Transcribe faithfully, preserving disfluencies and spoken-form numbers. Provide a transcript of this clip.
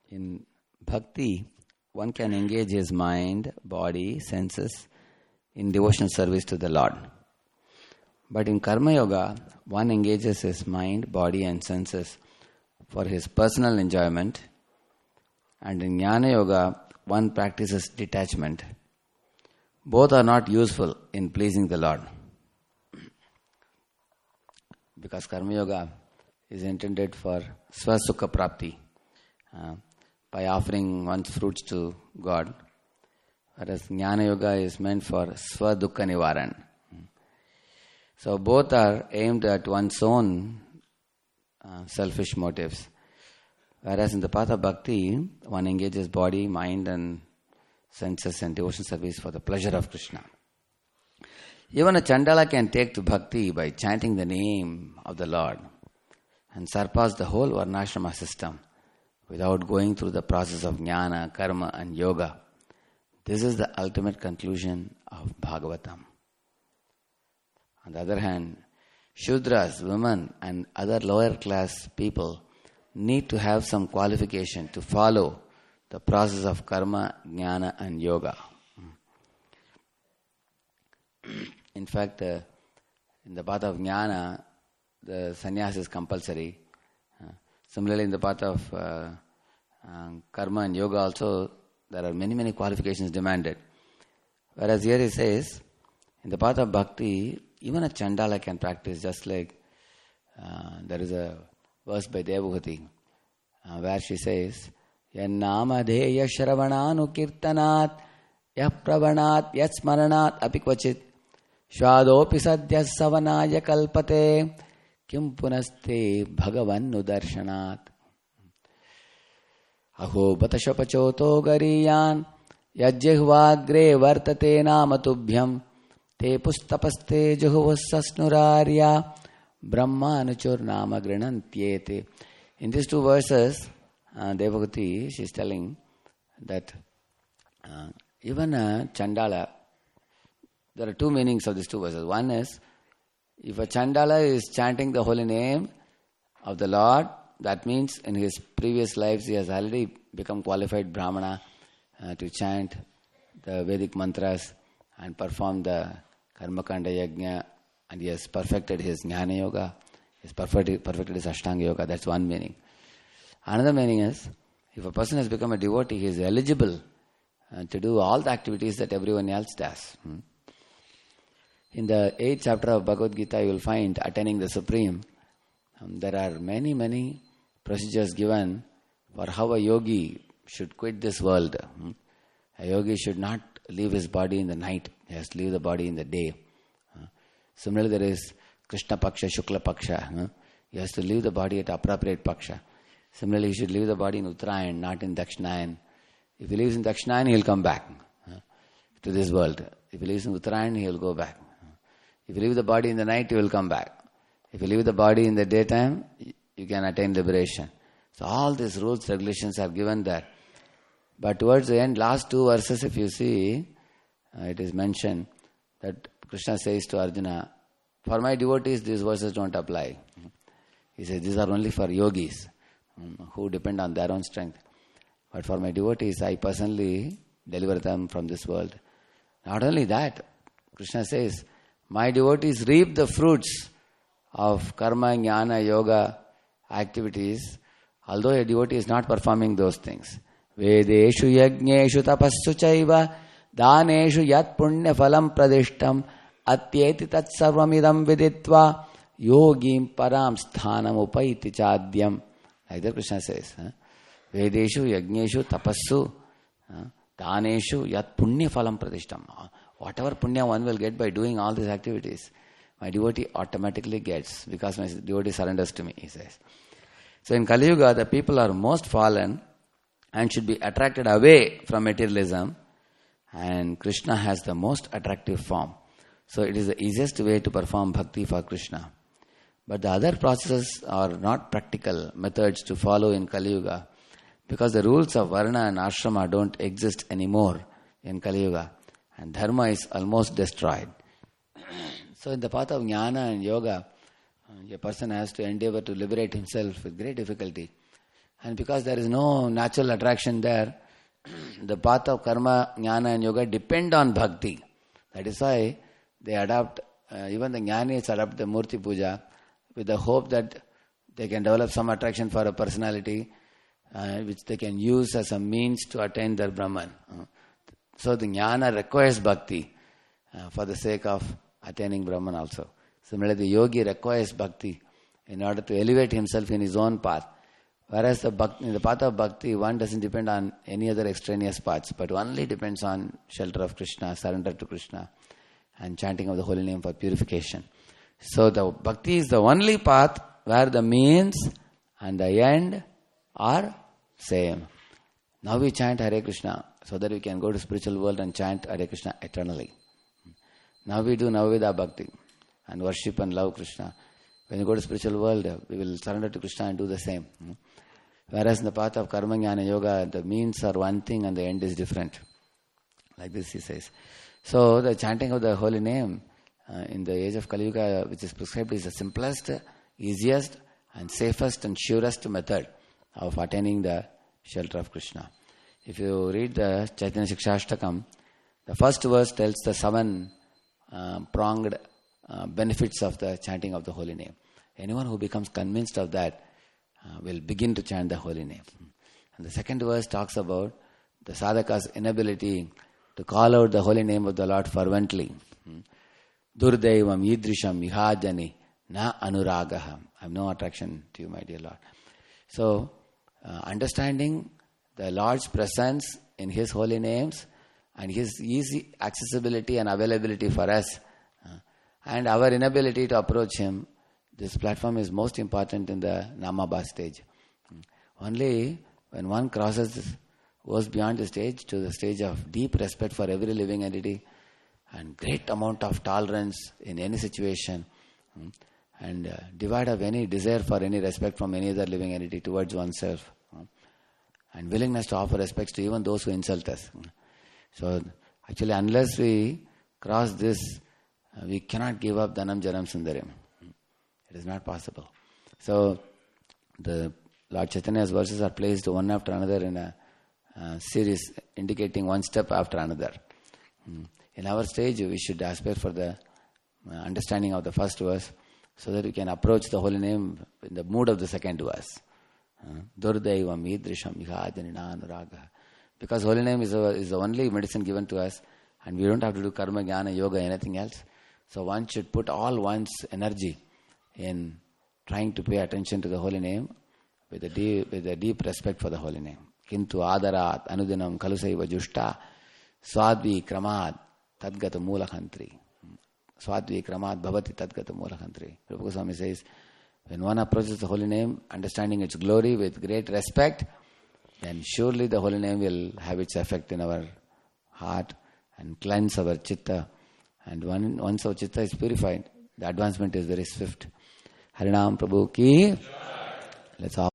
In bhakti, one can engage his mind, body, senses in devotional service to the Lord. But in Karma Yoga, one engages his mind, body and senses for his personal enjoyment, and in Jnana Yoga, one practices detachment. Both are not useful in pleasing the Lord. Because Karma Yoga is intended for Swasukha Prapti, uh, by offering one's fruits to God, whereas Jnana Yoga is meant for Swadukha Nivaran. So both are aimed at one's own uh, selfish motives. Whereas in the path of bhakti, one engages body, mind and senses and devotion service for the pleasure of Krishna. Even a Chandala can take to bhakti by chanting the name of the Lord and surpass the whole Varnashrama system without going through the process of jnana, karma and yoga. This is the ultimate conclusion of Bhagavatam. On the other hand, Shudras, women and other lower class people need to have some qualification to follow the process of karma, jnana and yoga. In fact, uh, in the path of jnana, the sannyas is compulsory. Uh, similarly, in the path of uh, uh, karma and yoga also, there are many, many qualifications demanded. Whereas here he says, in the path of bhakti, even a Chandala can practice, just like uh, there is a verse by Devabhuti uh, where she says, Yannama dheya shravananu kirtanat yah pravanat yat smaranat apikvachit shvadopi sadyas savanaya kalpate kim punaste bhagavan nudarshanat aho batashapachoto gariyan yajjihvagre vartate namatubhyam te pustapaste juhuvasasnurarya brahmanuchur nama grinantyete. In these two verses, uh, Devagati, she is telling that uh, even a Chandala, there are two meanings of these two verses. One is, if a Chandala is chanting the holy name of the Lord, that means in his previous lives he has already become qualified Brahmana uh, to chant the Vedic mantras and perform the Karma Kanda Yajna, and he has perfected his Jnana Yoga, he has perfected, perfected his Ashtanga Yoga. That's one meaning. Another meaning is, if a person has become a devotee, he is eligible uh, to do all the activities that everyone else does. Hmm? In the eighth chapter of Bhagavad Gita, you will find attaining the Supreme. Um, there are many, many procedures given for how a yogi should quit this world. Hmm? A yogi should not leave his body in the night. He has to leave the body in the day. Uh, similarly, there is Krishna Paksha, Shukla Paksha. Uh, he has to leave the body at appropriate Paksha. Similarly, he should leave the body in Uttarayan, not in Dakshinayan. If he lives in Dakshinayan, he will come back uh, to this world. If he lives in Uttarayan, he will go back. Uh, if you leave the body in the night, he will come back. If you leave the body in the daytime, you can attain liberation. So all these rules, regulations are given there. But towards the end, last two verses, if you see, uh, it is mentioned that Krishna says to Arjuna, for my devotees, these verses don't apply. He says, these are only for yogis um, who depend on their own strength. But for my devotees, I personally deliver them from this world. Not only that, Krishna says, my devotees reap the fruits of karma, jnana, yoga activities, although a devotee is not performing those things. Vedeshu yajneshu tapassu chaiva daneshu yat punya phalam pradishtam atyeti tat sarvamidam viditva yogim param sthanam upaiti chadyam. Like that Krishna says. Vedeshu yajneshu tapassu daneshu yat punya phalam pradishtam. Whatever punya one will get by doing all these activities, my devotee automatically gets, because my devotee surrenders to me, he says. So in Kali Yuga, the people are most fallen and should be attracted away from materialism, and Krishna has the most attractive form. So it is the easiest way to perform bhakti for Krishna. But the other processes are not practical methods to follow in Kali Yuga, because the rules of Varna and Ashrama don't exist anymore in Kali Yuga, and Dharma is almost destroyed. So in the path of Jnana and Yoga, a person has to endeavor to liberate himself with great difficulty. And because there is no natural attraction there, the path of karma, jnana and yoga depend on bhakti. That is why they adopt, uh, even the jnanis adopt the murti puja with the hope that they can develop some attraction for a personality uh, which they can use as a means to attain their Brahman. Uh, so the jnana requires bhakti uh, for the sake of attaining Brahman also. Similarly, the yogi requires bhakti in order to elevate himself in his own path. Whereas the bhakti, in the path of bhakti, one doesn't depend on any other extraneous paths, but only depends on shelter of Krishna, surrender to Krishna, and chanting of the holy name for purification. So the bhakti is the only path where the means and the end are same. Now we chant Hare Krishna so that we can go to spiritual world and chant Hare Krishna eternally. Now we do Navavida Bhakti and worship and love Krishna. When you go to spiritual world, we will surrender to Krishna and do the same. Whereas in the path of karma, jnana, yoga, the means are one thing and the end is different. Like this he says. So the chanting of the holy name uh, in the age of Kali Yuga, which is prescribed, is the simplest, easiest and safest and surest method of attaining the shelter of Krishna. If you read the Chaitanya Shikshashtakam, the first verse tells the seven uh, pronged uh, benefits of the chanting of the holy name. Anyone who becomes convinced of that uh, will begin to chant the holy name. And the second verse talks about the sadhaka's inability to call out the holy name of the Lord fervently. Durdaivam idrisham ihajani na anuragaha. I have no attraction to you, my dear Lord. So, uh, understanding the Lord's presence in His holy names and His easy accessibility and availability for us uh, and our inability to approach Him, this platform is most important in the Namabha stage. Only when one crosses, goes beyond the stage to the stage of deep respect for every living entity and great amount of tolerance in any situation and uh, divide of any desire for any respect from any other living entity towards oneself and willingness to offer respects to even those who insult us. So actually unless we cross this, uh, we cannot give up Dhanam Janam Sundarim. It is not possible. So the Lord Chaitanya's verses are placed one after another in a uh, series indicating one step after another. In our stage, we should aspire for the uh, understanding of the first verse so that we can approach the holy name in the mood of the second verse. Durdaivam idrisham ihajani anuraga. Because holy name is, a, is the only medicine given to us and we don't have to do karma, jnana, yoga, anything else. So one should put all one's energy in trying to pay attention to the holy name with a deep, with a deep respect for the holy name. Kintu adarat anudinam kalusaiva jushta swadvi kramad tadgata moolakantri. Swadvi kramad bhavati tadgata moolakantri. Rupa Goswami says, when one approaches the holy name, understanding its glory with great respect, then surely the holy name will have its effect in our heart and cleanse our chitta. And one, once our chitta is purified, the advancement is very swift. Harinam Prabhu ki. Let's all